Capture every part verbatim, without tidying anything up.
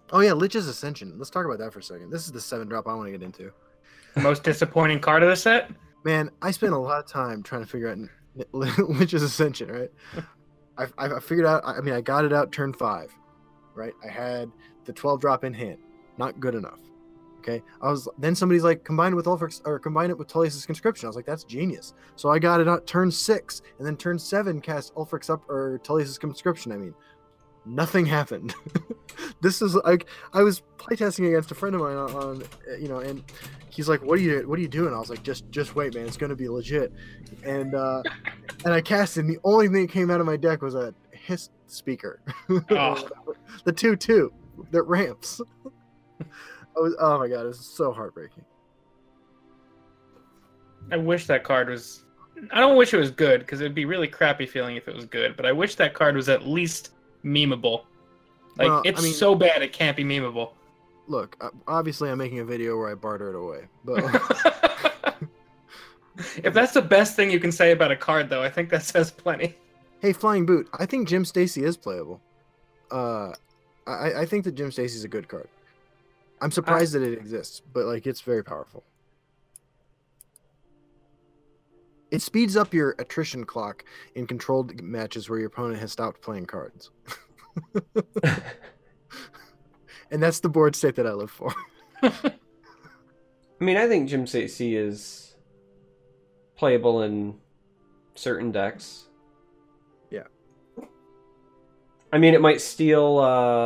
Oh yeah, Lich's Ascension. Let's talk about that for a second. This is the seven drop I want to get into. The most disappointing card of the set? Man, I spent a lot of time trying to figure out Lich's Ascension, right? I, I figured out, I mean, I got it out turn five, right? I had the twelve drop in hand. Not good enough. Okay. I was, then somebody's like, combine it with Ulfric's, or combine it with Tullius's Conscription. I was like, that's genius. So I got it out turn six, and then turn seven cast Ulfric's up, or Tullius's Conscription, I mean. Nothing happened. This is like, I was playtesting against a friend of mine on, on, you know, and he's like, "What are you, what are you doing?" I was like, "Just, just wait, man. It's gonna be legit." And uh, and I cast it. And the only thing that came out of my deck was a hiss speaker, Oh. the two two that ramps. I was, oh my god, it was so heartbreaking. I wish that card was. I don't wish it was good because it'd be really crappy feeling if it was good. But I wish that card was at least memeable. Like, Well, it's I mean, so bad it can't be memeable. Look, obviously I'm making a video where I barter it away, but if that's the best thing you can say about a card, though, I think that says plenty. Hey, Flying Boot, I think Jim Stacy is playable. Uh, I, I think that Jim Stacy's a good card. I'm surprised uh, that it exists, but like it's very powerful. It speeds up your attrition clock in controlled matches where your opponent has stopped playing cards. And that's the board state that I live for. I mean, I think Jim Stacy is playable in certain decks. Yeah. I mean, it might steal uh,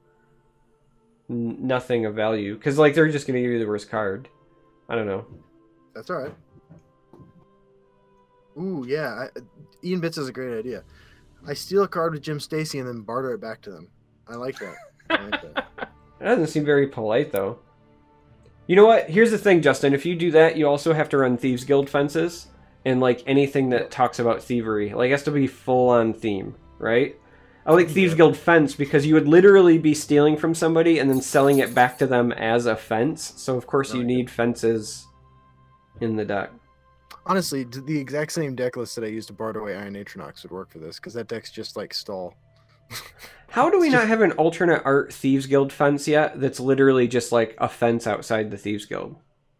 n- nothing of value. Because, like, they're just going to give you the worst card. I don't know. That's all right. Ooh, yeah. I, Ian Bits is a great idea. I steal a card with Jim Stacy and then barter it back to them. I like that. I like that. That doesn't seem very polite, though. You know what? Here's the thing, Justin. If you do that, you also have to run Thieves Guild fences and, like, anything that talks about thievery. Like, it has to be full-on theme, right? I like Thieves Guild fence because you would literally be stealing from somebody and then selling it back to them as a fence. So, of course, you need fences in the deck. Honestly, the exact same deck list that I used to barter away Iron Atronox would work for this, because that deck's just like stall. How do we just... not have an alternate art Thieves Guild fence yet that's literally just like a fence outside the Thieves Guild?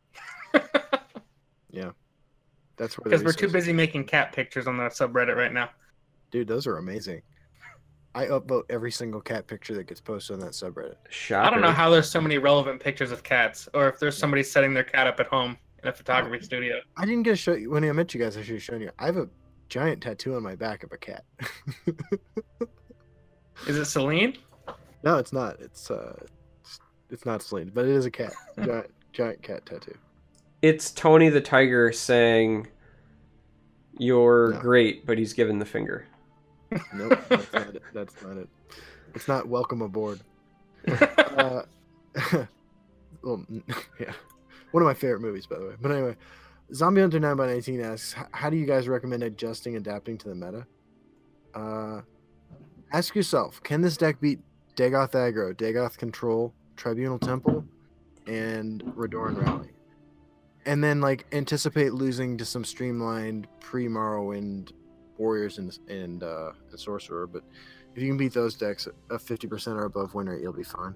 Yeah. That's where Because we're too busy making cat pictures on the subreddit right now. Dude, those are amazing. I upvote every single cat picture that gets posted on that subreddit. Shocker. I don't know how there's so many relevant pictures of cats, or if there's somebody setting their cat up at home in a photography studio. I didn't get to show you when I met you guys. I should have shown you. I have a giant tattoo on my back of a cat. Is it Celine? No, it's not. It's uh, it's, it's not Celine, but it is a cat. Giant, giant cat tattoo. It's Tony the Tiger saying, "You're no. great," but he's given the finger. Nope, that's not it. That's not it. It's not welcome aboard. uh, well, yeah. One of my favorite movies, by the way. But anyway, Zombie Hunter nine by nineteen asks, how do you guys recommend adjusting, adapting to the meta? Uh, ask yourself, can this deck beat Dagoth Aggro, Dagoth Control, Tribunal Temple, and Redoran Rally? And then, like, anticipate losing to some streamlined pre-Morrowind Warriors and, and, uh, and Sorcerer. But if you can beat those decks, a fifty percent or above win rate, you'll be fine.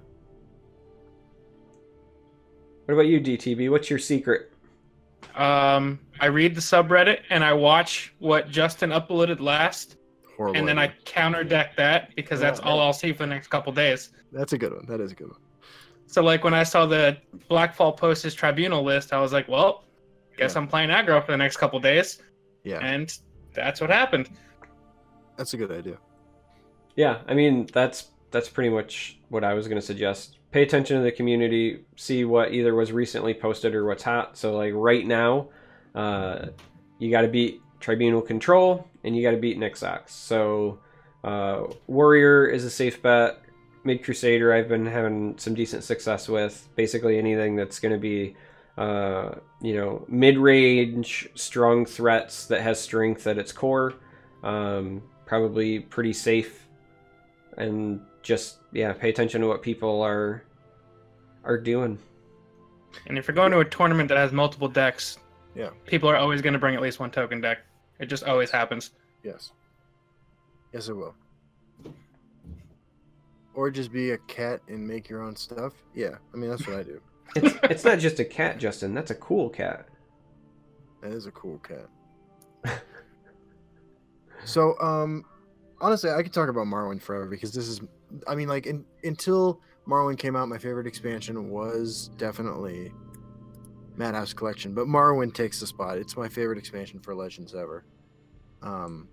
What about you, D T B? What's your secret? Um, I read the subreddit and I watch what Justin uploaded last, Horrible and then idea. I counter deck that because that's Yeah, all yeah. I'll see for the next couple days. That's a good one. That is a good one. So, like, when I saw the Blackfall post his Tribunal list, I was like, well, guess Yeah. I'm playing aggro for the next couple days. Yeah, And that's what happened. that's a good idea. Yeah, I mean, that's that's pretty much what I was going to suggest. Pay attention to the community, see what either was recently posted or what's hot. So, like, right now, uh, you got to beat Tribunal Control, and you got to beat Nixox. So, uh, Warrior is a safe bet. Mid Crusader, I've been having some decent success with. Basically anything that's going to be, uh, you know, mid-range, strong threats that has strength at its core. Um, probably pretty safe. And just, yeah, pay attention to what people are are doing. And if you're going to a tournament that has multiple decks, Yeah. people are always going to bring at least one token deck. It just always happens. Yes. Yes, it will. or just be a cat and make your own stuff. Yeah, I mean that's what I do. It's it's not just a cat, Justin. That's a cool cat. That is a cool cat. So, um, honestly, I could talk about Morrowind forever because this is, I mean, like in, until Morrowind came out, my favorite expansion was definitely Madhouse Collection, but Morrowind takes the spot. It's my favorite expansion for Legends ever. Um,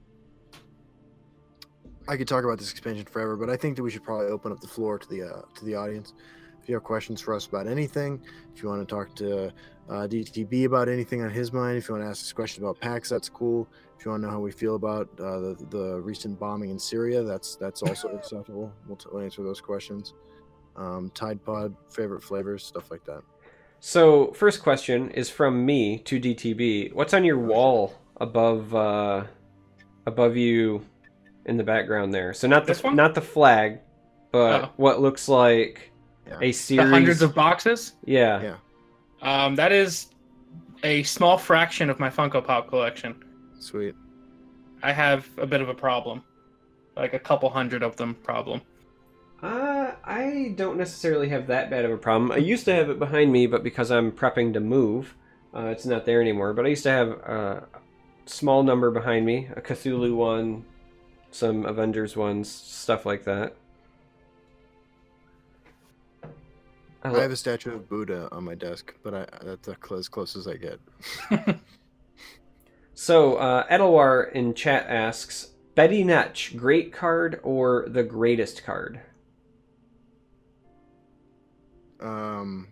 I could talk about this expansion forever, but I think that we should probably open up the floor to the uh, to the audience. If you have questions for us about anything, if you want to talk to uh, D T B about anything on his mind, if you want to ask us questions about PAX, that's cool. If you want to know how we feel about uh, the the recent bombing in Syria, that's that's also acceptable. We'll, t- we'll answer those questions. Um, Tide Pod, favorite flavors, stuff like that. So, first question is from me to D T B. What's on your wall above uh, above you in the background there? So not This the one? not the flag, but Oh. what looks like Yeah. a The series. hundreds of boxes. yeah. Yeah. Um, that is a small fraction of my Funko Pop collection. Sweet. I have a bit of a problem, like a couple hundred of them problem. Uh, I don't necessarily have that bad of a problem. I used to have it behind me, but because I'm prepping to move, uh, it's not there anymore. But I used to have a small number behind me, a Cthulhu one, some Avengers ones, stuff like that. I, I lo- have a statue of Buddha on my desk, but I, that's as close as I get. So, uh, Edelwar in chat asks, Betty Netch, great card or the greatest card? Um,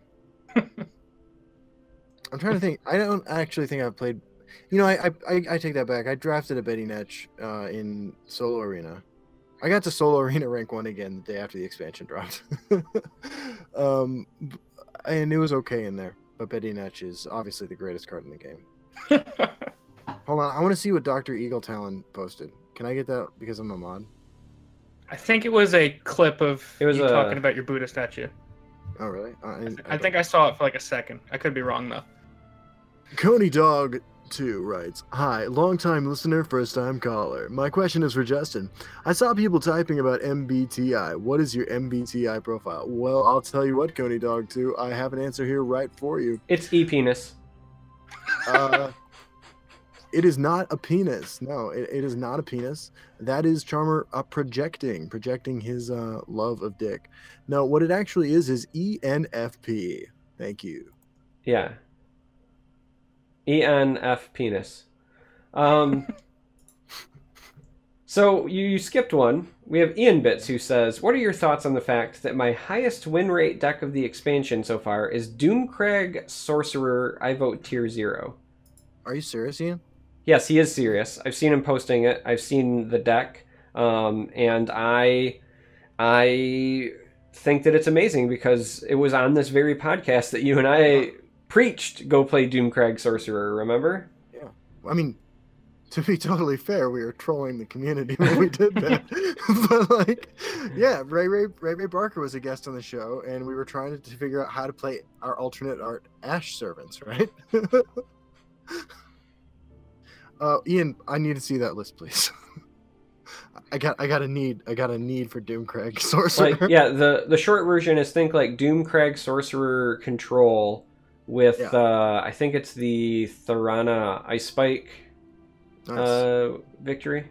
I'm trying to think. I don't actually think I've played. You know, I I, I take that back. I drafted a Betty Netch uh, in Solo Arena. I got to Solo Arena rank one again the day after the expansion dropped. um, and it was okay in there. But Betty Netch is obviously the greatest card in the game. Hold on, I want to see what Doctor Eagle Talon posted. Can I get that because I'm a mod? I think it was a clip of It was you a- talking about your Buddha statue. Oh, really? Uh, and- I think I saw it for like a second. I could be wrong though. Coney Dog two writes, Hi, long-time listener, first-time caller. My question is for Justin. I saw people typing about M B T I. What is your M B T I profile? Well, I'll tell you what, Coney Dog two. I have an answer here right for you. It's e-penis. Uh, it is not a penis. No, it, it is not a penis. That is Charmer uh, projecting, projecting his uh, love of dick. No, what it actually is is E N F P. Thank you. Yeah. E N F penis. Um, so you, you skipped one. We have Ian Bits who says, what are your thoughts on the fact that my highest win rate deck of the expansion so far is Doomcrag Sorcerer? I vote tier zero. Are you serious, Ian? Yes, he is serious. I've seen him posting it. I've seen the deck. Um, and I, I think that it's amazing because it was on this very podcast that you and I preached go play Doomcrag Sorcerer, remember? Yeah. I mean, to be totally fair, we were trolling the community when we did that. But like, yeah, Ray Ray Ray Ray Barker was a guest on the show, and we were trying to, to figure out how to play our alternate art Ash servants, right? uh, Ian, I need to see that list, please. I got I got a need I got a need for Doomcrag Sorcerer. Like, yeah, the the short version is think like Doomcrag Sorcerer control with Yeah. uh, I think it's the Thorana Ice Spike Nice. uh, victory.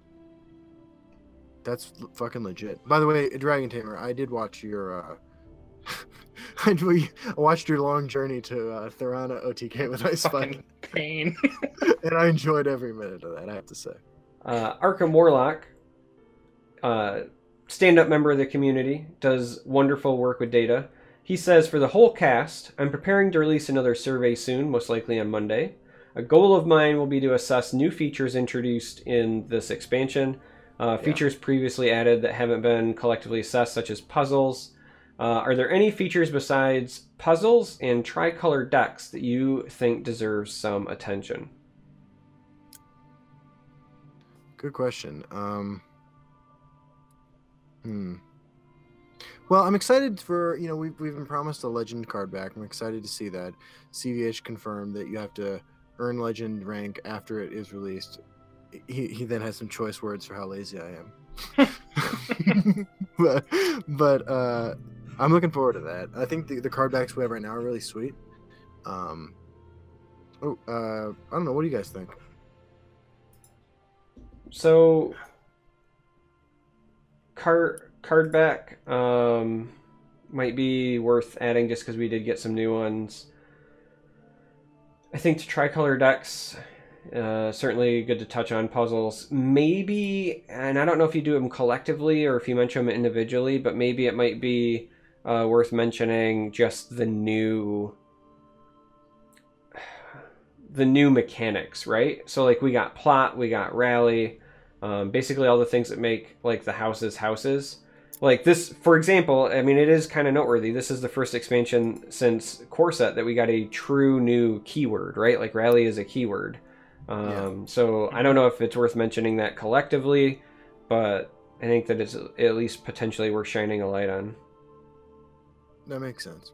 That's l- fucking legit. By the way, Dragon Tamer, I did watch your. Uh, I we- I watched your long journey to uh, Thorana O T K with Ice Fucking Spike, pain. and I enjoyed every minute of that. I have to say. Uh, Arkham Warlock, uh, stand-up member of the community, does wonderful work with data. He says, for the whole cast, I'm preparing to release another survey soon, most likely on Monday. A goal of mine will be to assess new features introduced in this expansion, uh, Yeah. features previously added that haven't been collectively assessed, such as puzzles. Uh, are there any features besides puzzles and tricolor decks that you think deserve some attention? Good question. Um, hmm. Well, I'm excited for, you know, we've, we've been promised a legend card back. I'm excited to see that. C V H confirmed that you have to earn legend rank after it is released. He, he then has some choice words for how lazy I am. but but uh, I'm looking forward to that. I think the, the card backs we have right now are really sweet. Um, oh, uh, I don't know. What do you guys think? So, card card back um, might be worth adding just because we did get some new ones. I think to tricolor decks, uh, certainly good to touch on puzzles. Maybe, and I don't know if you do them collectively or if you mention them individually, but maybe it might be uh, worth mentioning just the new the new mechanics, right? So like we got plot, we got rally, um, basically all the things that make like the houses houses. Like this, for example, I mean, it is kind of noteworthy. This is the first expansion since Core Set that we got a true new keyword, right? Like rally is a keyword. Um, yeah. So I don't know if it's worth mentioning that collectively, but I think that it's at least potentially worth shining a light on. That makes sense.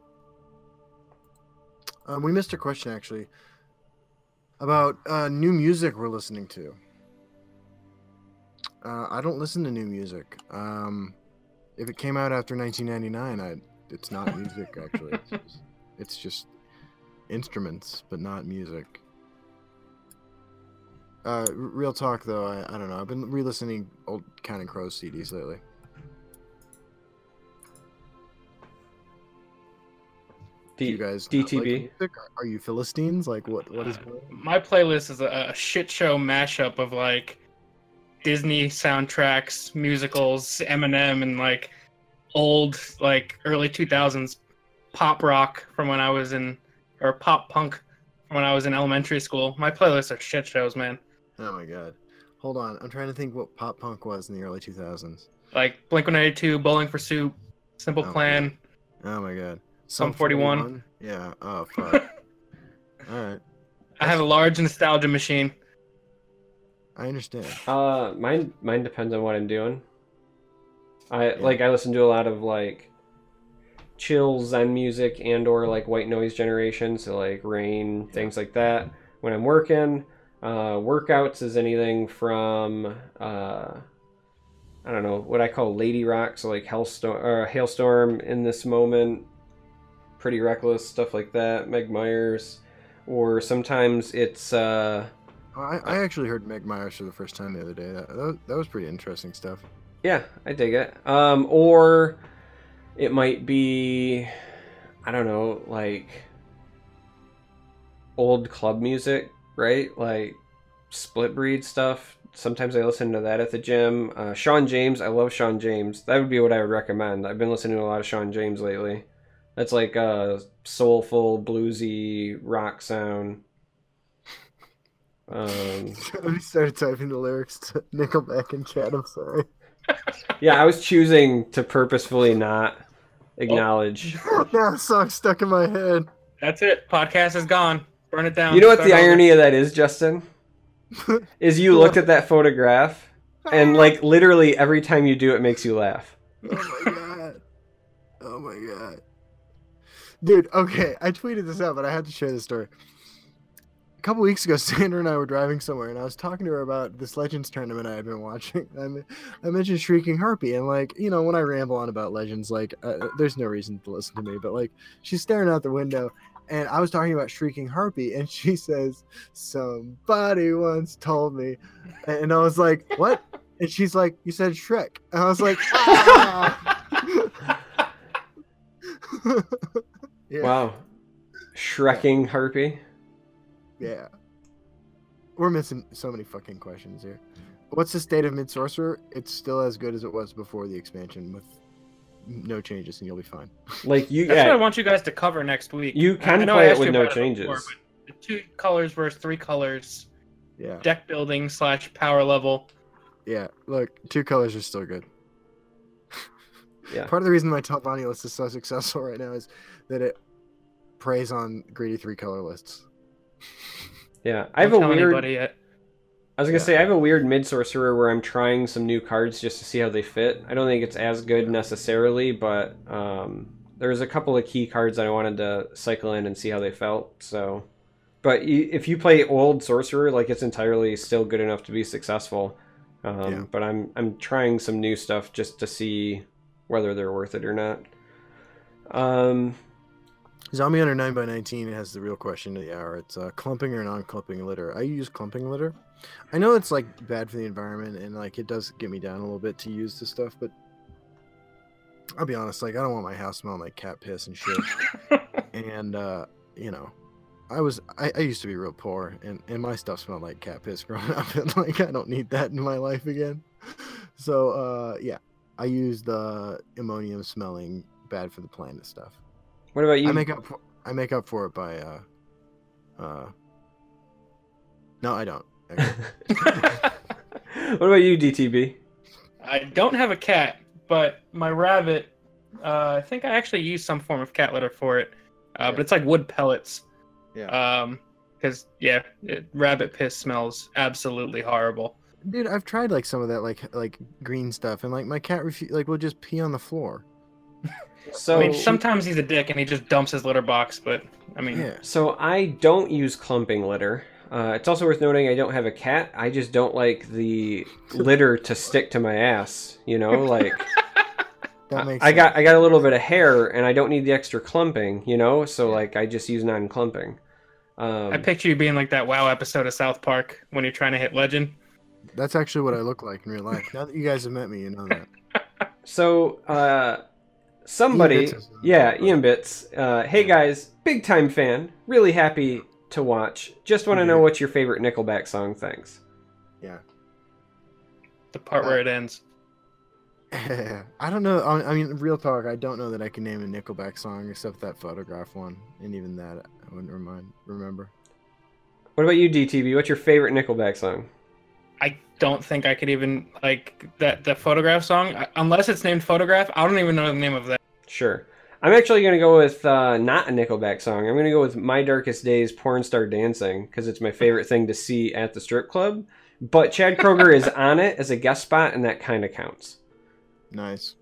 Um, we missed a question actually about uh, new music we're listening to. Uh, I don't listen to new music. Um, if it came out after nineteen ninety-nine, I, it's not music actually. It's just, it's just instruments, but not music. Uh, real talk though, I, I don't know. I've been re-listening old Counting Crows C Ds lately. D- Do you guys D T B? Like music? Are you Philistines? Like what? What is? Uh, my playlist is a, a shit show mashup of like Disney soundtracks, musicals, Eminem, and like old like early two thousands pop rock from when I was in, or pop punk from when I was in elementary school. My playlists are shit shows, man. Oh my god. Hold on. I'm trying to think what pop punk was in the early two thousands. Like Blink one eighty-two, Bowling for Soup, Simple Oh, Plan, Oh my god. Sum forty-one. forty-one? Yeah. Oh fuck. All right. I have a large nostalgia machine. I understand. Uh, mine mine depends on what I'm doing. I Yeah. like I listen to a lot of like chill Zen music and or like white noise generation, so like Rain, things like that. When I'm working, uh, workouts is anything from uh, I don't know what I call lady rock, so like Hellstorm or Hailstorm in This Moment, Pretty Reckless, stuff like that. Meg Myers, or sometimes it's. Uh, I, I actually heard Meg Myers for the first time the other day. That, that, was, that was pretty interesting stuff. Yeah, I dig it. Um, or it might be, I don't know, like old club music, right? Like Split Breed stuff. Sometimes I listen to that at the gym. Uh, Sean James, I love Sean James. That would be what I would recommend. I've been listening to a lot of Sean James lately. That's like a soulful, bluesy rock sound. Um, We started typing the lyrics to Nickelback in chat. I'm sorry. yeah, I was choosing to purposefully not acknowledge. Now the song's stuck in my head. That's it. Podcast is gone. Burn it down. You know what Start the over. irony of that is, Justin? Is you looked at that photograph, and like literally every time you do it makes you laugh. Oh my god. Oh my god. Dude, okay, I tweeted this out, but I had to share this story. A couple weeks ago, Sandra and I were driving somewhere, and I was talking to her about this Legends tournament I had been watching. I, mean, I mentioned Shrieking Harpy, and like, you know, when I ramble on about Legends, like, uh, there's no reason to listen to me, but like, she's staring out the window, and I was talking about Shrieking Harpy, and she says, "Somebody once told me," and I was like, "What?" And she's like, "You said Shrek," and I was like, "Ah!" Yeah. Wow, Shrekking Harpy. Yeah. We're missing so many fucking questions here. What's the state of Mid Sorcerer? It's still as good as it was before the expansion with no changes, and you'll be fine. Like you, That's what I yeah, want you guys to cover next week. you I can know I play it asked with you no about it changes. before, but the two colors versus three colors, Yeah. deck building slash power level. Yeah. Look, two colors are still good. Yeah. Part of the reason my Telvanni list is so successful right now is that it preys on greedy three color lists. Yeah, I have Don't a tell weird. anybody yet. I was gonna Yeah. say I have a weird mid sorcerer where I'm trying some new cards just to see how they fit. I don't think it's as good necessarily, but um, there's a couple of key cards that I wanted to cycle in and see how they felt. So, but y- if you play old sorcerer, like it's entirely still good enough to be successful. Um, Yeah. But I'm I'm trying some new stuff just to see whether they're worth it or not. Um, Zombie Hunter nine by nineteen has the real question of the hour. It's uh, clumping or non-clumping litter. I use clumping litter. I know it's like bad for the environment and like it does get me down a little bit to use this stuff, but I'll be honest, like I don't want my house smelling like cat piss and shit. and uh, you know, I was I, I used to be real poor and, and my stuff smelled like cat piss growing up and like I don't need that in my life again. So uh yeah, I use the ammonium smelling bad for the planet stuff. what about you? I make up for, I make up for it by uh uh no I don't. What about you, D T B? I don't have a cat, but my rabbit, uh, I think I actually use some form of cat litter for it. Uh, Yeah. But it's like wood pellets. Yeah. Um, because yeah, it, rabbit piss smells absolutely horrible. Dude, I've tried like some of that like like green stuff and like my cat refu- like will just pee on the floor. So I mean, sometimes he's a dick and he just dumps his litter box, but I mean, Yeah. So I don't use clumping litter. Uh, it's also worth noting I don't have a cat. I just don't like the litter to stick to my ass. You know, like That makes I sense. got I got a little bit of hair and I don't need the extra clumping. You know, so like I just use non-clumping. Um, I picture you being like that WoW episode of South Park when you're trying to hit Legend. That's actually what I look like in real life. Now that you guys have met me, you know that. So, uh, somebody, Ian Bits is- yeah, Ian Bits. Uh, hey guys, big time fan. Really happy to watch. Just want to know Yeah. what's your favorite Nickelback song. Thanks. Yeah. The part Uh, where it ends. I don't know. I I mean, real talk. I don't know that I can name a Nickelback song except that Photograph one, and even that I wouldn't remind remember. What about you, D T B? What's your favorite Nickelback song? I don't think I could even like that the photograph song I- unless it's named Photograph. I don't even know the name of that. Sure. I'm actually going to go with uh, not a Nickelback song. I'm going to go with My Darkest Days, Porn Star Dancing, because it's my favorite thing to see at the strip club. But Chad Kroger is on it as a guest spot, and that kind of counts. Nice.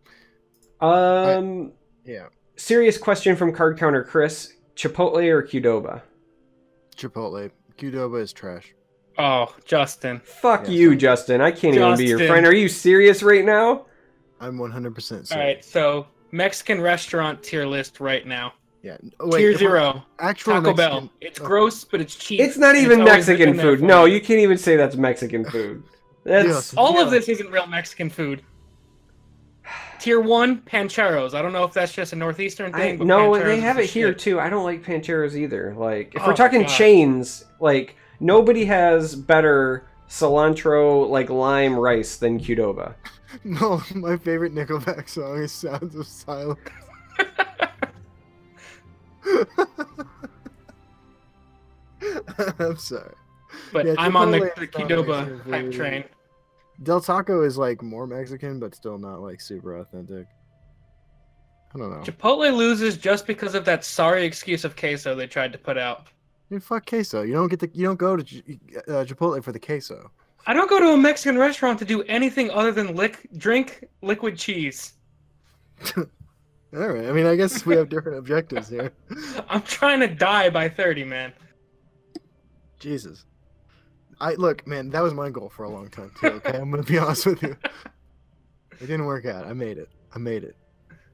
Um, Yeah. serious question from Card Counter Chris: Chipotle or Qdoba? Chipotle. Qdoba is trash. Oh, Justin. Fuck Yeah, you, sorry. Justin. I can't even be your Justin. friend. Are you serious right now? I'm one hundred percent All serious. right, so Mexican restaurant tier list right now. Yeah. Oh, wait, tier if we're- zero. Actual Taco Mexican- Bell. It's okay. gross, but it's cheap. It's not and even always Mexican written there food. for No, you. you can't even say that's Mexican food. That's Yes. All of Yeah. this isn't real Mexican food. Tier one, pancheros. I don't know if that's just a northeastern I, thing. But no, Pancheros they is have the it here shit. too. I don't like Pancheros either. Like, if Oh we're my talking God. chains, like nobody has better cilantro, like lime rice than Qdoba. No, my favorite Nickelback song is "Sounds of Silence." I'm sorry. But Yeah, I'm on the, Chipotle the is not Qdoba Mexican hype food. train. Del Taco is like more Mexican, but still not like super authentic. I don't know. Chipotle loses just because of that sorry excuse of queso they tried to put out. Dude, fuck queso. You don't get the. You don't go to Ch- uh, Chipotle for the queso. I don't go to a Mexican restaurant to do anything other than lick, drink liquid cheese. All right. I mean, I guess we have different objectives here. I'm trying to die by thirty, man. Jesus. I look, man. That was my goal for a long time too. Okay, I'm gonna be honest with you. It didn't work out. I made it. I made it.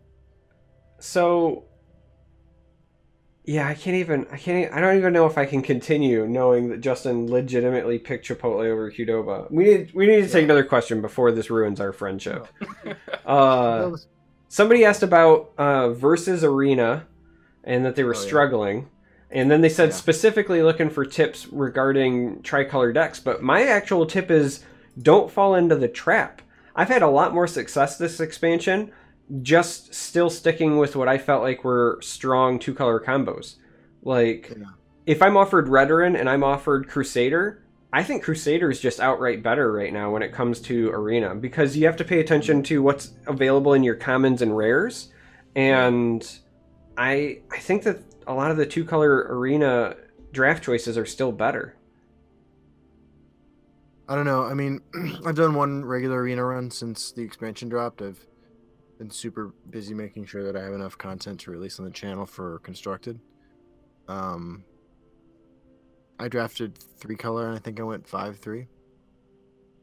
So, yeah, I can't even. I can't. e- I don't even know if I can continue knowing that Justin legitimately picked Chipotle over Qdoba. We need. We need to take Yeah. another question before this ruins our friendship. That Uh, was- somebody asked about uh, versus Arena, and that they were Oh, yeah. struggling, and then they said Yeah. specifically looking for tips regarding tricolor decks. But my actual tip is don't fall into the trap. I've had a lot more success this expansion, just still sticking with what I felt like were strong two color combos. Like, Yeah. if I'm offered Redoran and I'm offered Crusader, I think Crusader is just outright better right now when it comes to Arena, because you have to pay attention to what's available in your commons and rares. And I I think that a lot of the two color Arena draft choices are still better. I don't know. I mean, I've done one regular arena run since the expansion dropped. I've been super busy making sure that I have enough content to release on the channel for Constructed. Um, I drafted three color, and I think I went five three.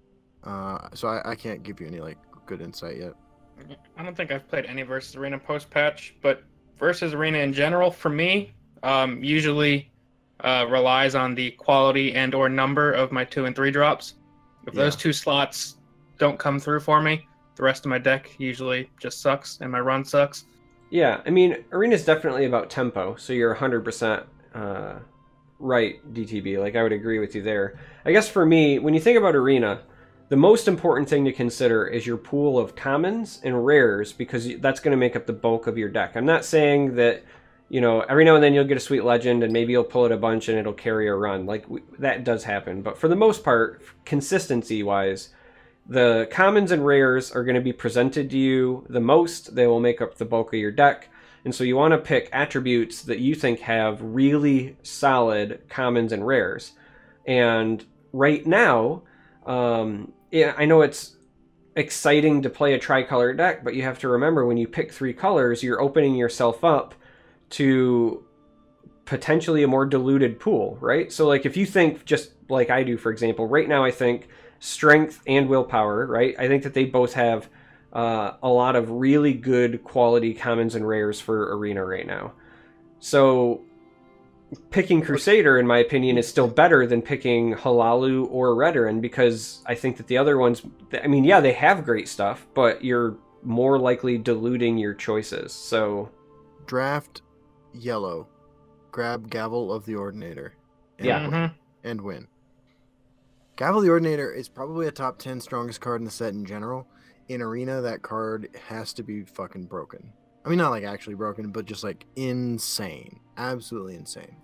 Uh, so I, I can't give you any like good insight yet. I don't think I've played any Versus Arena post patch, but Versus Arena in general, for me, um, usually uh, relies on the quality and or number of my two and three drops. If Yeah. those two slots don't come through for me, the rest of my deck usually just sucks, and my run sucks. Yeah, I mean, Arena's definitely about tempo, so you're one hundred percent uh, right, D T B. Like, I would agree with you there. I guess for me, when you think about Arena, the most important thing to consider is your pool of commons and rares, because that's going to make up the bulk of your deck. I'm not saying that, you know, every now and then you'll get a sweet legend and maybe you'll pull it a bunch and it'll carry a run. Like, that does happen. But for the most part, consistency-wise, the commons and rares are going to be presented to you the most. They will make up the bulk of your deck. And so you want to pick attributes that you think have really solid commons and rares. And right now, um, yeah, I know it's exciting to play a tricolor deck, but you have to remember when you pick three colors, you're opening yourself up to potentially a more diluted pool, right? So like if you think just like I do, for example, right now I think strength and willpower, right? I think that they both have uh, a lot of really good quality commons and rares for Arena right now. So picking Crusader, in my opinion, is still better than picking Halalu or Redoran, because I think that the other ones, I mean, yeah, they have great stuff, but you're more likely diluting your choices. So Draft yellow, grab Gavel of the Ordinator, and, Yeah. Mhm. and win. Gavel of the Ordinator is probably a top ten strongest card in the set in general. In Arena, that card has to be fucking broken. I mean, not like actually broken, but just like insane. Absolutely insane.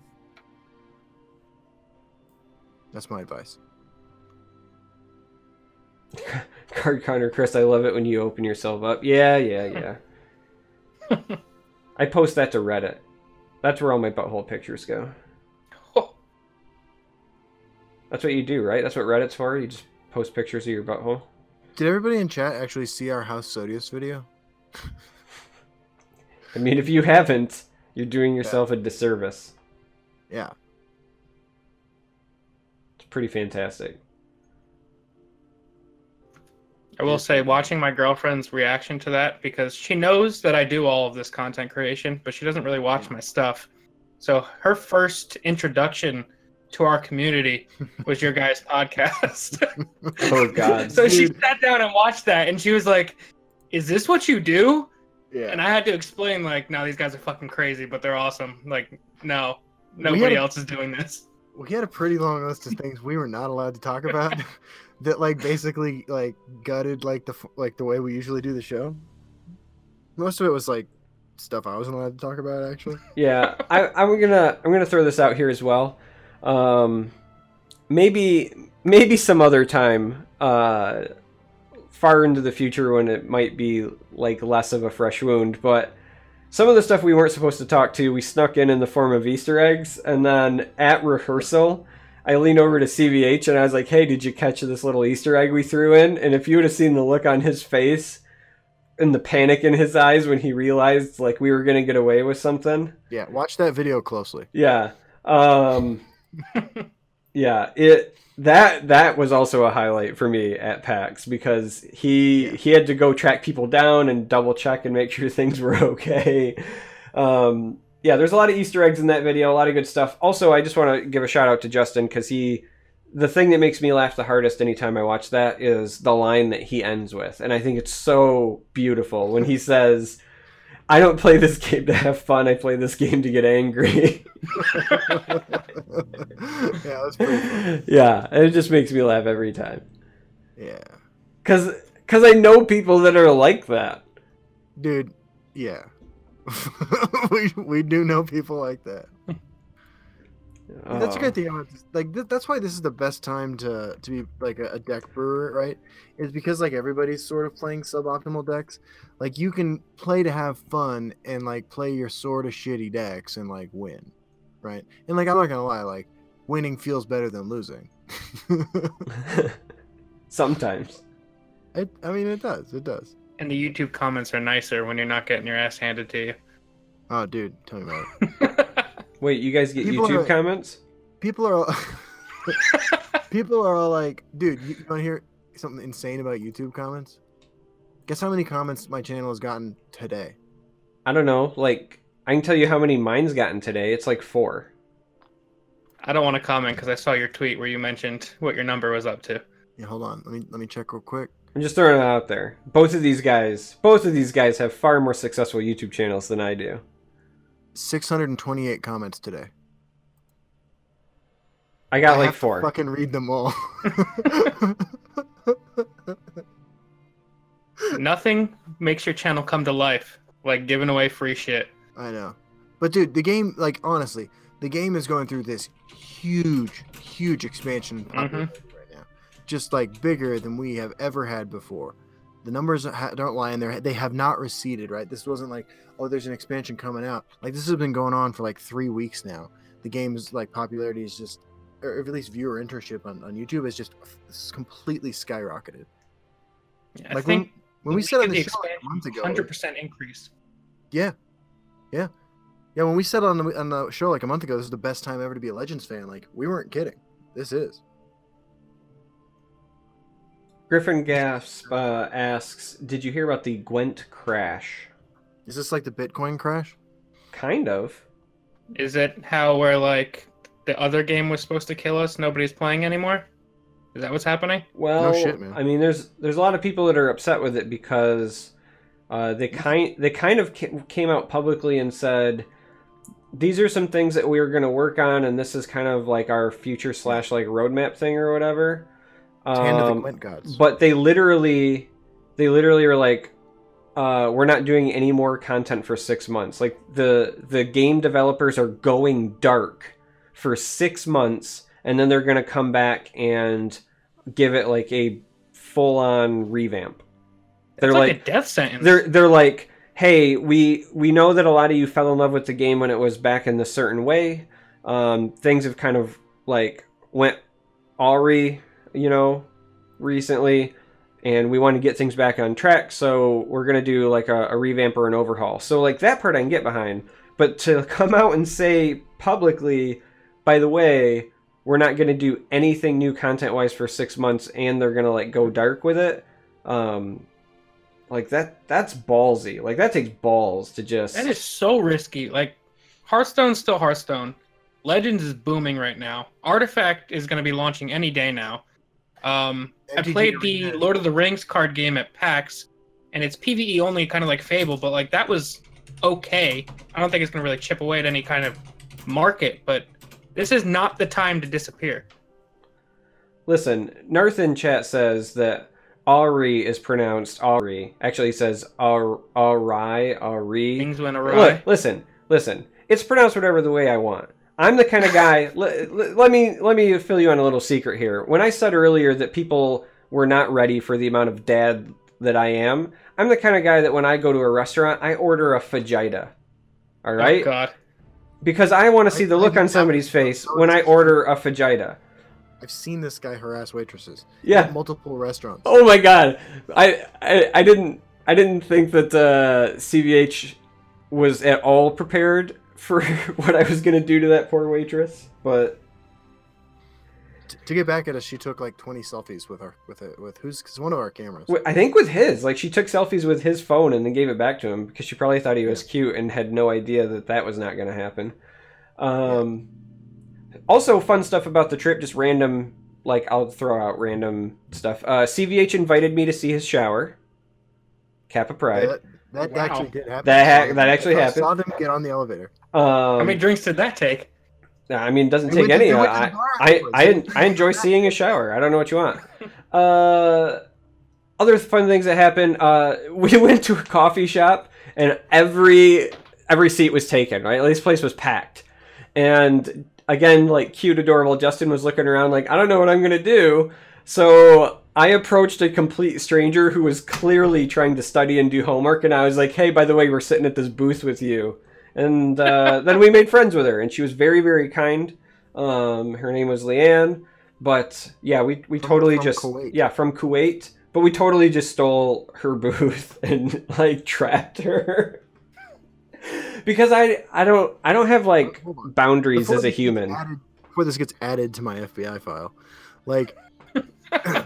That's my advice. Card counter, Chris, I love it when you open yourself up. Yeah, yeah, yeah. I post that to Reddit. That's where all my butthole pictures go. Oh, That's what you do, right? That's what Reddit's for? You just post pictures of your butthole? Did everybody in chat actually see our House Sodius video? I mean, if you haven't, you're doing yourself a disservice. Yeah. It's pretty fantastic. I will say, watching my girlfriend's reaction to that, because she knows that I do all of this content creation, but she doesn't really watch my stuff. So her first introduction to our community was your guys' podcast. Oh, God. So she Dude. sat down and watched that, and she was like, "Is this what you do?" Yeah. And I had to explain, like, "No, these guys are fucking crazy, but they're awesome. Like, no, We nobody had a- else is doing this." We had a pretty long list of things we were not allowed to talk about that like basically like gutted like the f- like the way we usually do the show. Most of it was like stuff I wasn't allowed to talk about actually. Yeah, I, I'm gonna I'm gonna throw this out here as well. Um, maybe maybe some other time, uh, far into the future when it might be like less of a fresh wound. But some of the stuff we weren't supposed to talk to, we snuck in in the form of Easter eggs, and then at rehearsal, I leaned over to C V H and I was like, "Hey, did you catch this little Easter egg we threw in?" And if you would have seen the look on his face and the panic in his eyes when he realized like we were gonna get away with something. Yeah, watch that video closely. Yeah. Um, yeah, it that that was also a highlight for me at PAX, because he Yeah. he had to go track people down and double check and make sure things were okay. Um, yeah, there's a lot of Easter eggs in that video, a lot of good stuff. Also, I just want to give a shout out to Justin, because he the thing that makes me laugh the hardest anytime I watch that is the line that he ends with, and I think it's so beautiful when he says, "I don't play this game to have fun. I play this game to get angry." Yeah, that's pretty funny. Yeah, and it just makes me laugh every time. Yeah. Cause, cause I know people that are like that. Dude, yeah. we we do know people like that. That's a Oh. great thing about this. Like th- that's why this is the best time to to be like a, a deck brewer, right? Is because like everybody's sort of playing suboptimal decks. Like you can play to have fun and like play your sort of shitty decks and like win, right? And like I'm not gonna lie, like winning feels better than losing. Sometimes. it, I mean, it does. It does. And the YouTube comments are nicer when you're not getting your ass handed to you. Oh, dude, tell me about it. Wait, you guys get People YouTube are- comments? People are all, people are all like, dude, you want to hear? something insane about YouTube comments? Guess how many comments my channel has gotten today? I don't know. Like, I can tell you how many mine's gotten today. It's like four. I don't want to comment because I saw your tweet where you mentioned what your number was up to. Yeah, hold on. Let me let me check real quick. I'm just throwing it out there. Both of these guys, both of these guys have far more successful YouTube channels than I do. six hundred twenty-eight comments today. I got I like have to four. fucking read them all. Nothing makes your channel come to life like giving away free shit. I know. But dude, the game, like, honestly, the game is going through this huge, huge expansion in popularity right now. Just, like, bigger than we have ever had before. The numbers ha- don't lie in there. They have not receded, right? This wasn't like, oh, there's an expansion coming out. Like, this has been going on for, like, three weeks now. The game's, like, popularity is just, or at least viewer internship on, on YouTube is just it's completely skyrocketed. Yeah, I Like, think When we the said on week the of show like, a month ago, one hundred percent increase. yeah, yeah, yeah. When we said on the on the show like a month ago, this is the best time ever to be a Legends fan. Like, we weren't kidding. This is. Griffin Gasp uh, asks, did you hear about the Gwent crash? Is this like the Bitcoin crash? Kind of. Is it how where like the other game was supposed to kill us, nobody's playing anymore? Is that what's happening? Well, No shit, man. I mean, there's there's a lot of people that are upset with it because uh, they kind they kind of ca- came out publicly and said these are some things that we were going to work on, and this is kind of like our future slash like roadmap thing or whatever. Hand of the Um, Gwent gods. but they literally they literally are like, uh, we're not doing any more content for six months. Like the the game developers are going dark for six months, and then they're gonna come back and give it like a full on revamp. They're It's like, like a death sentence. they're they're like, hey, we we know that a lot of you fell in love with the game when it was back in this certain way. Um, things have kind of like went awry, you know, recently, and we want to get things back on track, so we're gonna do like a, a revamp or an overhaul. So like that part I can get behind, but to come out and say publicly, by the way, we're not gonna do anything new content wise for six months, and they're gonna like go dark with it, um, like that that's ballsy. Like that takes balls to just. That is so risky. Like, Hearthstone's still Hearthstone. Legends is booming right now. Artifact is going to be launching any day now. Um, I M T G played already the had it. Lord of the Rings card game at PAX, and it's PvE only, kind of like Fable, but like that was okay. I don't think it's going to really chip away at any kind of market, but this is not the time to disappear. Listen, Narth in chat says that Ari is pronounced Ari. Actually, he says Ar Ari Ari. Things went awry. Look, listen, listen. It's pronounced whatever the way I want. I'm the kind of guy. let, let, let me let me fill you on a little secret here. When I said earlier that people were not ready for the amount of dad that I am, I'm the kind of guy that when I go to a restaurant, I order a fajita. All right, Oh, God. because I want to see I- the I look do on that somebody's with face those. when I order a fajita. I've seen this guy harass waitresses. Yeah. At multiple restaurants. Oh my god, I I, I didn't I didn't think that uh, C V H was at all prepared for what I was gonna do to that poor waitress. But T- to get back at us, she took like twenty selfies with our with it with who's cause one of our cameras. w- I think with his, like, she took selfies with his phone and then gave it back to him because she probably thought he was cute and had no idea that that was not gonna happen. Um, also, fun stuff about the trip, just random. Like, I'll throw out random stuff. Uh, C V H invited me to see his shower. Kappa Pride. That, that Wow. actually did happen. That ha- that actually I happened. saw them get on the elevator. Um, How many drinks did that take? I mean, it doesn't They take went to- any. they went to the I, bar I, afterwards. I, en- I enjoy seeing a shower. I don't know what you want. Uh, other fun things that happened. Uh, we went to a coffee shop, and every every seat was taken. Right, this place was packed. And again, like cute, adorable Justin was looking around, like I don't know what I'm gonna do. So I approached a complete stranger who was clearly trying to study and do homework, and I was like, "Hey, by the way, we're sitting at this booth with you." And uh, then we made friends with her, and she was very, very kind. Um, her name was Leanne, but yeah, we we From- totally from just Kuwait. yeah from Kuwait, but we totally just stole her booth and like trapped her because I I don't I don't have like Hold on. boundaries Before as a this gets human. added- before this gets added to my F B I file, like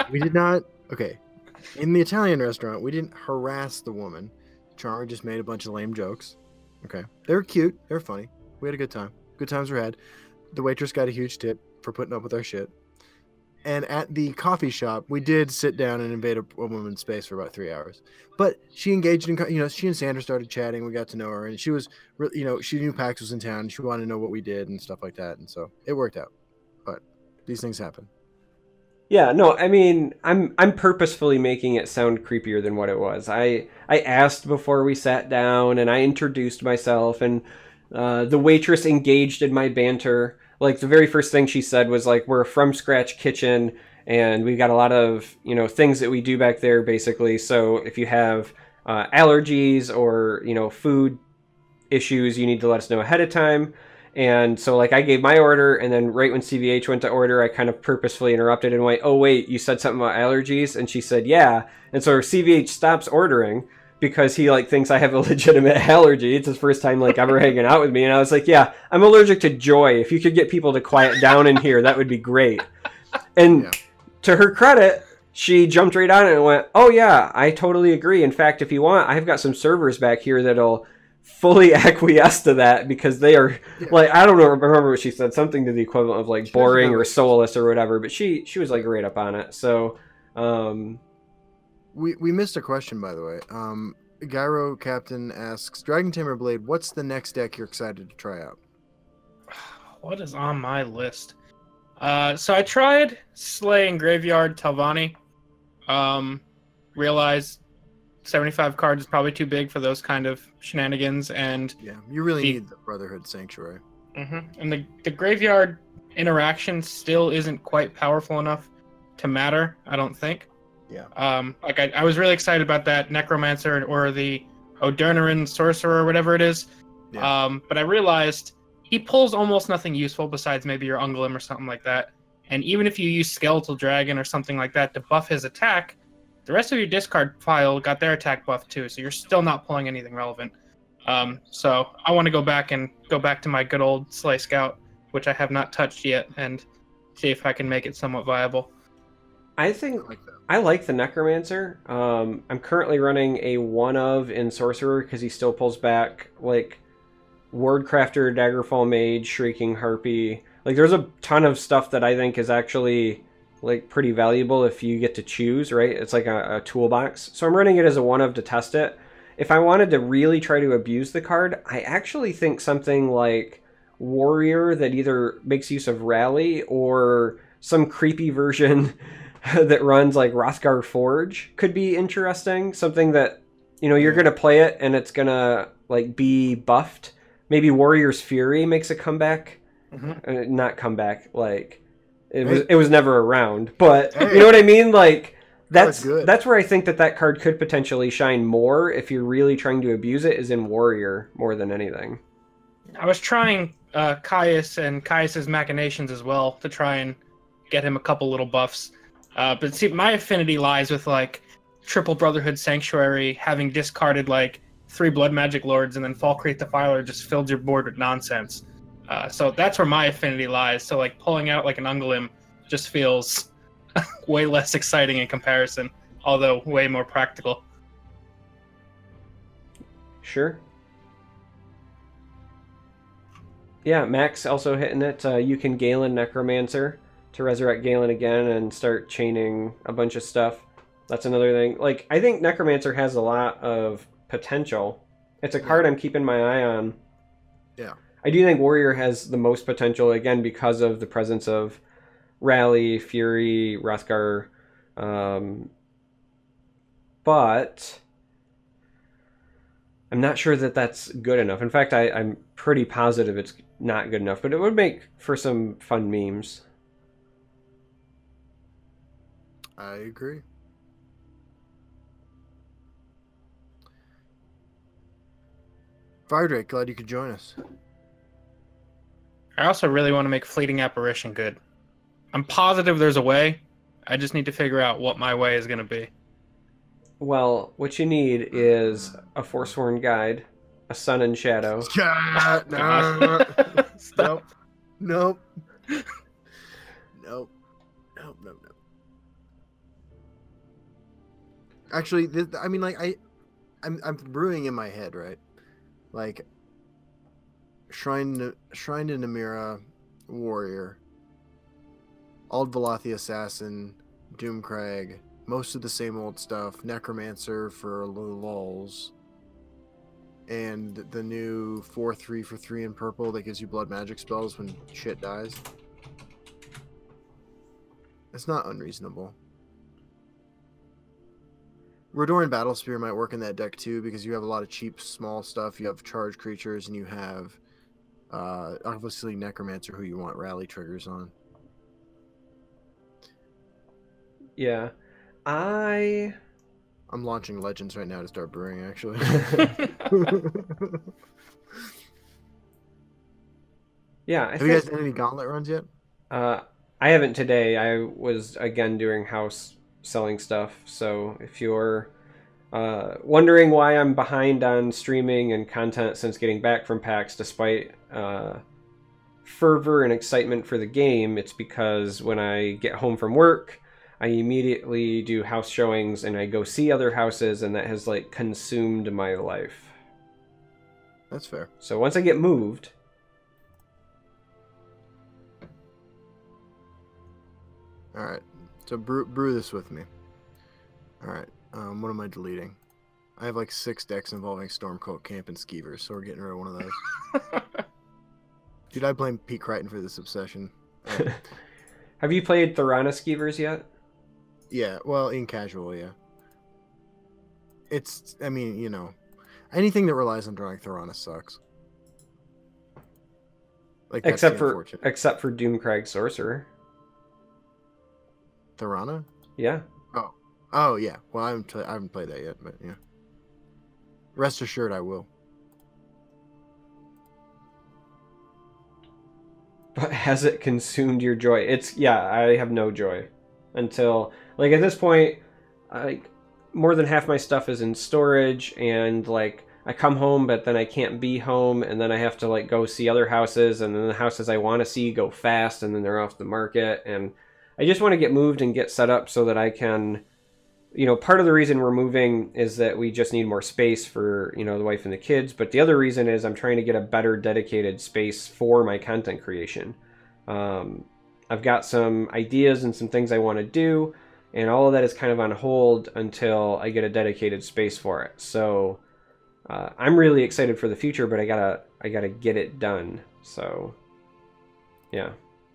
we did not. Okay, in the Italian restaurant, we didn't harass the woman. Charlie just made a bunch of lame jokes. Okay, they were cute. They were funny. We had a good time. Good times were had. The waitress got a huge tip for putting up with our shit. And at the coffee shop, we did sit down and invade a, a woman's space for about three hours. But she engaged in, you know, she and Sandra started chatting. We got to know her, and she was, you know, she knew PAX was in town. She wanted to know what we did and stuff like that, and so it worked out. But these things happen. Yeah, no, I mean, I'm I'm purposefully making it sound creepier than what it was. I I asked before we sat down, and I introduced myself, and uh, the waitress engaged in my banter. Like, the very first thing she said was, like, we're a from-scratch kitchen, and we've got a lot of, you know, things that we do back there, basically. So if you have uh, allergies or, you know, food issues, you need to let us know ahead of time. And so, like, I gave my order, and then right when C V H went to order, I kind of purposefully interrupted and went, oh, wait, you said something about allergies? And she said, yeah. And so C V H stops ordering because he, like, thinks I have a legitimate allergy. It's his first time, like, ever hanging out with me. And I was like, yeah, I'm allergic to joy. If you could get people to quiet down in here, that would be great. And yeah. To her credit, she jumped right on it and went, oh, yeah, I totally agree. In fact, if you want, I've got some servers back here that'll fully acquiesce to that because they are, yeah. like, I don't know, remember what she said, something to the equivalent of, like, boring or soulless or whatever, but she, she was, like, right up on it. So, um... We we missed a question, by the way. Um, Gyro Captain asks, Dragon Tamer Blade, what's the next deck you're excited to try out? What is on my list? Uh, so I tried Slay and Graveyard Telvanni. Um, realized seventy-five cards is probably too big for those kind of shenanigans, and yeah, you really the, need the Brotherhood Sanctuary. Mm-hmm. And the the graveyard interaction still isn't quite powerful enough to matter, I don't think. Yeah. Um, like I, I was really excited about that Necromancer or the Odernarin Sorcerer or whatever it is. Yeah. Um, but I realized he pulls almost nothing useful besides maybe your Ungolem or something like that. And even if you use Skeletal Dragon or something like that to buff his attack, the rest of your discard pile got their attack buff too, so you're still not pulling anything relevant. Um, so I want to go back and go back to my good old Slay Scout, which I have not touched yet, and see if I can make it somewhat viable. I think I like, I like the Necromancer. Um, I'm currently running a one of in Sorcerer because he still pulls back like Wardcrafter, Daggerfall Mage, Shrieking Harpy. Like there's a ton of stuff that I think is actually like pretty valuable if you get to choose, right? It's like a, a toolbox. So I'm running it as a one of to test it. If I wanted to really try to abuse the card, I actually think something like Warrior that either makes use of Rally or some creepy version that runs like Rothgar Forge could be interesting. Something that, you know, you're going to play it and it's going to like be buffed. Maybe Warrior's Fury makes a comeback. Mm-hmm. Uh, not comeback, like it was, it was never around, but hey. You know what I mean? Like that's, that's, that's where I think that that card could potentially shine more if you're really trying to abuse it, is in Warrior more than anything. I was trying uh, Caius and Caius's Machinations as well to try and get him a couple little buffs. Uh, but see, my affinity lies with like Triple Brotherhood Sanctuary, having discarded like three Blood Magic Lords and then Falkreath Defiler just filled your board with nonsense. Uh, so that's where my affinity lies. So like pulling out like an Ungolem just feels way less exciting in comparison, although way more practical. Sure. Yeah, Max also hitting it. Uh, you can Galen Necromancer to resurrect Galen again and start chaining a bunch of stuff. That's another thing. Like, I think Necromancer has a lot of potential. It's a card I'm keeping my eye on. Yeah. I do think Warrior has the most potential, again, because of the presence of Rally, Fury, Rothgar. Um, but I'm not sure that that's good enough. In fact, I, I'm pretty positive it's not good enough, but it would make for some fun memes. I agree. Firedrake, glad you could join us. I also really want to make Fleeting Apparition good. I'm positive there's a way. I just need to figure out what my way is going to be. Well, what you need is a Forsworn Guide, a Sun and Shadow. Yeah, no, nope, nope, nope, nope, nope, nope. Actually, th- I mean, like I, I'm I'm brewing in my head, right? Like Shrine to, Shrine to Namira, Warrior, Ald Valathi Assassin, Doomcrag, most of the same old stuff, Necromancer for the lulz, and the new four three for three in purple that gives you blood magic spells when shit dies. It's not unreasonable. Redoran Battlespear might work in that deck too because you have a lot of cheap small stuff. You have charge creatures and you have uh, obviously Necromancer who you want rally triggers on. Yeah. I... I'm launching Legends right now to start brewing, actually. yeah. I have think, you guys done any Gauntlet runs yet? Uh, I haven't today. I was, again, doing house selling stuff. So if you're uh, wondering why I'm behind on streaming and content since getting back from PAX, despite uh, fervor and excitement for the game, it's because when I get home from work, I immediately do house showings and I go see other houses, and that has like consumed my life. That's fair. So once I get moved, all right. So brew, brew this with me. All right. Um, what am I deleting? I have like six decks involving Stormcoat Camp and Skeevers, so we're getting rid of one of those. Dude, I blame Pete Crichton for this obsession. Um, have you played Thorana Skeevers yet? Yeah, well, in casual, yeah. It's, I mean, you know, anything that relies on drawing Thorana sucks. Like that's except for except for Doomcrag Sorcerer. Thorana? Yeah. Oh, oh yeah. Well, I haven't I haven't played that yet, but yeah. Rest assured, I will. But has it consumed your joy? It's yeah. I have no joy until like at this point, like more than half my stuff is in storage, and like I come home, but then I can't be home, and then I have to like go see other houses, and then the houses I want to see go fast, and then they're off the market, and I just want to get moved and get set up so that I can, you know, part of the reason we're moving is that we just need more space for, you know, the wife and the kids, but the other reason is I'm trying to get a better dedicated space for my content creation. Um, I've got some ideas and some things I want to do, and all of that is kind of on hold until I get a dedicated space for it. So uh, I'm really excited for the future, but I gotta I gotta get it done. So yeah.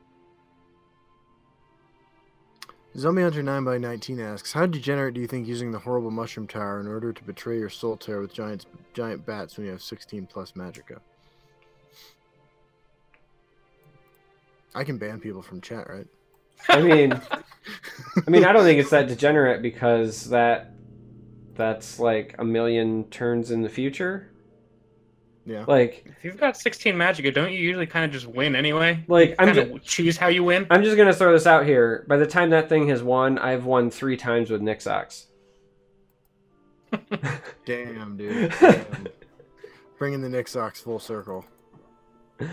Zombie Hunter nine by nineteen asks, how degenerate do you think using the horrible mushroom tower in order to betray your soul tear with giant giant bats when you have sixteen plus magicka? I can ban people from chat, right? I mean, I mean, I don't think it's that degenerate because that that's like a million turns in the future. Yeah. Like if you've got sixteen Magicka, don't you usually kind of just win anyway? Like I'm kind just of choose how you win. I'm just gonna throw this out here. By the time that thing has won, I've won three times with Nixox. Damn, dude. Damn. Bringing the Nixox full circle. That's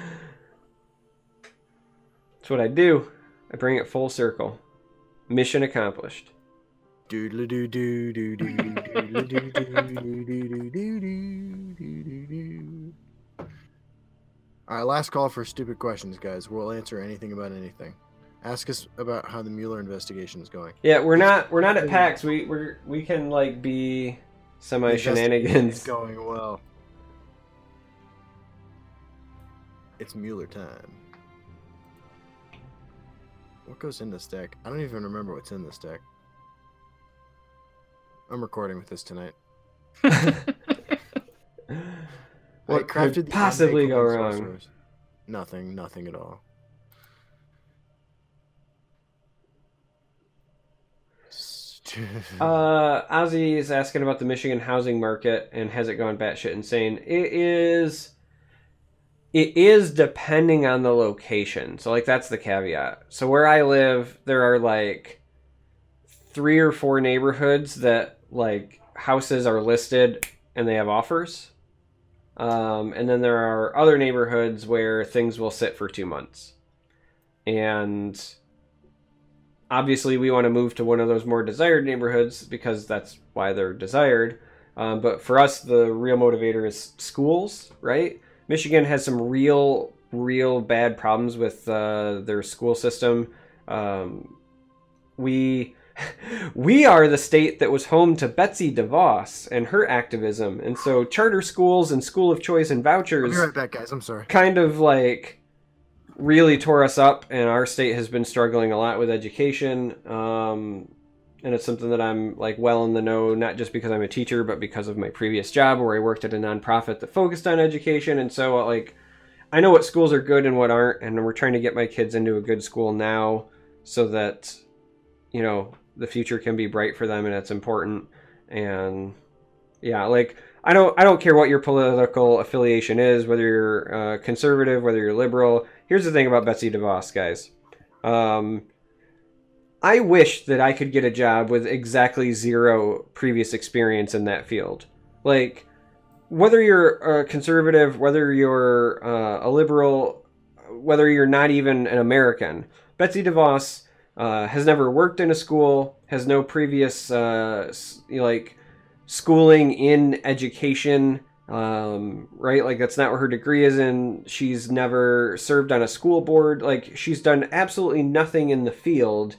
what I do. I bring it full circle. Mission accomplished. Doodle doo doo doo doo doodle doo doo doo doo doo doo. All right, last call for stupid questions, guys. We'll answer anything about anything. Ask us about how the Mueller investigation is going. Yeah, we're not we're not at PAX. We we we can like be semi shenanigans. Going well. It's Mueller time. What goes in this deck? I don't even remember what's in this deck. I'm recording with this tonight. What I crafted could the possibly Omni go Coin wrong? Sorcerers. Nothing, nothing at all. Uh, Ozzy is asking about the Michigan housing market and has it gone batshit insane. It is. It is depending on the location. So, like, that's the caveat. So, where I live, there are, like, three or four neighborhoods that, like, houses are listed and they have offers. Um, and then there are other neighborhoods where things will sit for two months. And obviously we want to move to one of those more desired neighborhoods because that's why they're desired. Um, but for us, the real motivator is schools, right? Michigan has some real, real bad problems with uh, their school system. Um, we we are the state that was home to Betsy DeVos and her activism. And so charter schools and school of choice and vouchers... I'll be right back, guys. I'm sorry. ...kind of like really tore us up, and our state has been struggling a lot with education. Um, and it's something that I'm like well in the know, not just because I'm a teacher, but because of my previous job where I worked at a nonprofit that focused on education. And so like, I know what schools are good and what aren't, and we're trying to get my kids into a good school now so that, you know, the future can be bright for them, and it's important. And yeah, like I don't I don't care what your political affiliation is, whether you're uh, conservative, whether you're liberal. Here's the thing about Betsy DeVos, guys. Um, I wish that I could get a job with exactly zero previous experience in that field. Like, whether you're a conservative, whether you're uh, a liberal, whether you're not even an American, Betsy DeVos uh, has never worked in a school, has no previous uh, like schooling in education, um, right? Like, that's not what her degree is in. She's never served on a school board. Like, she's done absolutely nothing in the field,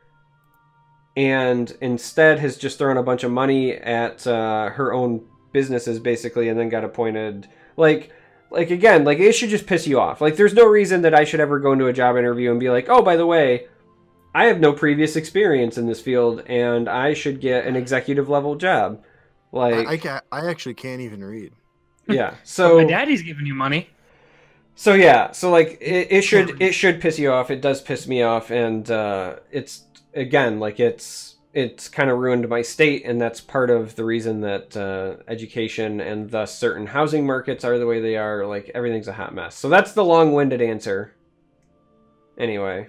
and instead has just thrown a bunch of money at uh, her own businesses, basically, and then got appointed. Like, like again, like, it should just piss you off. Like, there's no reason that I should ever go into a job interview and be like, oh, by the way, I have no previous experience in this field, and I should get an executive level job. Like, I, I, can't, I actually can't even read. Yeah. So my daddy's giving you money. So yeah. So like, it, it should it should piss you off. It does piss me off, and uh, it's again like it's it's kind of ruined my state, and that's part of the reason that uh, education and thus certain housing markets are the way they are. Like, everything's a hot mess. So that's the long-winded answer. Anyway.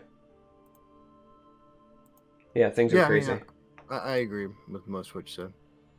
Yeah, things are yeah, crazy. I, mean, I, I agree with most of what you said.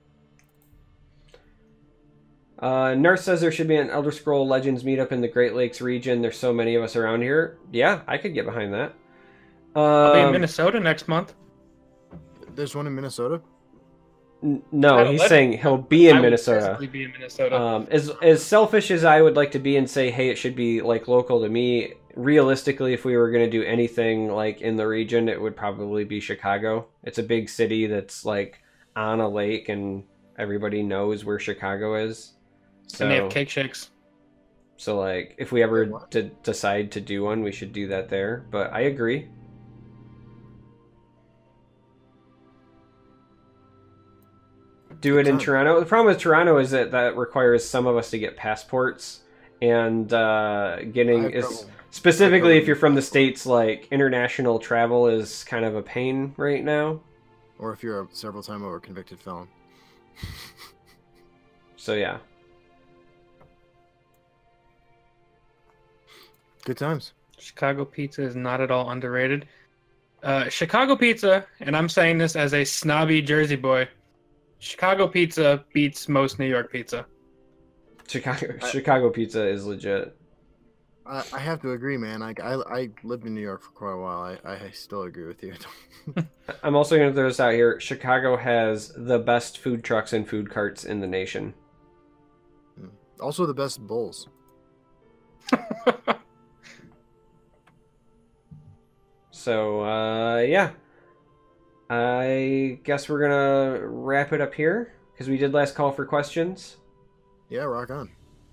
Uh, Nurse says there should be an Elder Scroll Legends meetup in the Great Lakes region. There's so many of us around here. Yeah, I could get behind that. Um, I'll be in Minnesota next month. There's one in Minnesota? N- no, he's saying he'll be in I Minnesota. Will be in Minnesota. Um, as as selfish as I would like to be and say, hey, it should be like local to me. Realistically, if we were going to do anything like in the region, it would probably be Chicago. It's a big city that's like on a lake, and everybody knows where Chicago is. So, and they have cake shakes. So, like, if we ever What? d- decide to do one, we should do that there. But I agree. Do it in Toronto. The problem with Toronto is that that requires some of us to get passports, and uh, getting is specifically if you're from the States, like, international travel is kind of a pain right now. Or if you're a several time over convicted felon. So yeah. Good times. Chicago pizza is not at all underrated. Uh, Chicago pizza, and I'm saying this as a snobby Jersey boy, Chicago pizza beats most New York pizza. Chicago I, Chicago pizza is legit. I, I have to agree, man. I, I, I lived in New York for quite a while. I, I still agree with you. I'm also going to throw this out here. Chicago has the best food trucks and food carts in the nation. Also the best bowls. So, uh, yeah. I guess we're going to wrap it up here, because we did last call for questions. Yeah, rock on.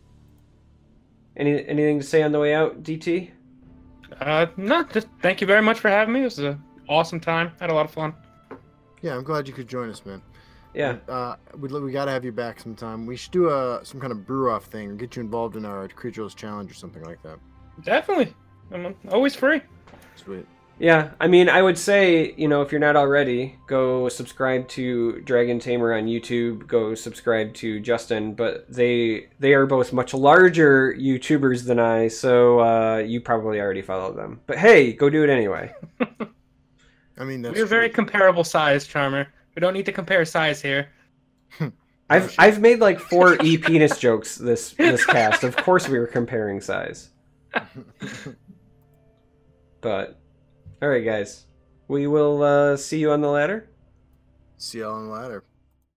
Any Anything to say on the way out, D T? Uh, no, just thank you very much for having me. It was an awesome time. Had a lot of fun. Yeah, I'm glad you could join us, man. Yeah. Uh, we we gotta have you back sometime. We should do a some kind of brew off thing, or get you involved in our Creatures Challenge or something like that. Definitely. I'm always free. Sweet. Yeah, I mean, I would say, you know, if you're not already, go subscribe to Dragon Tamer on YouTube, go subscribe to Justin, but they they are both much larger YouTubers than I, so uh, you probably already follow them. But hey, go do it anyway. I mean, that's We're very comparable size, Charmer. We don't need to compare size here. I've I've made like four e penis jokes this this cast. Of course, we were comparing size. But all right, guys. we will uh, see you on the ladder. See y'all on the ladder.